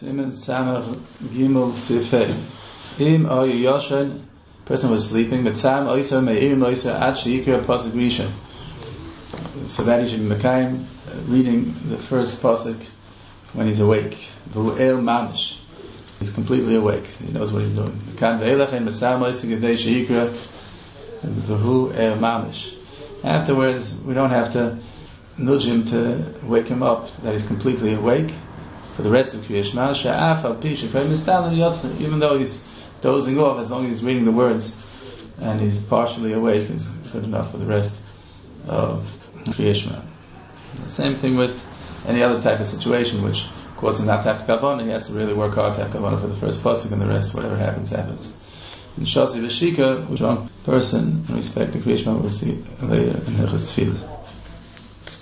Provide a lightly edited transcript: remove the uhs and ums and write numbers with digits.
Simen Samach Gimel Sifei. Im Oyu Yoshen, person was sleeping, but Sam Oysa Me'ir Oysa Ad Sheikra Pasuk Rishon. So that he should be Mekayim, reading the first pasuk when he's awake. V'hu El Mamish. He's completely awake. He knows what he's doing. V'kan Ze'elachen B'Sam Oysa Gedei Sheikra V'hu El Mamish. Afterwards, we don't have to nudge him to wake him up, that he's completely awake for the rest of Kriya Shema. Even though he's dozing off, as long as he's reading the words and he's partially awake, is good enough for the rest of Kriya Shema. The same thing with any other type of situation which causes him not to have to kavanah. He has to really work hard to have kavanah for the first pasuk, and the rest, whatever happens, happens. In Shasi V'Shika, a strong person in respect to Kriya Shema, we'll see later in Hilchos Tefillah.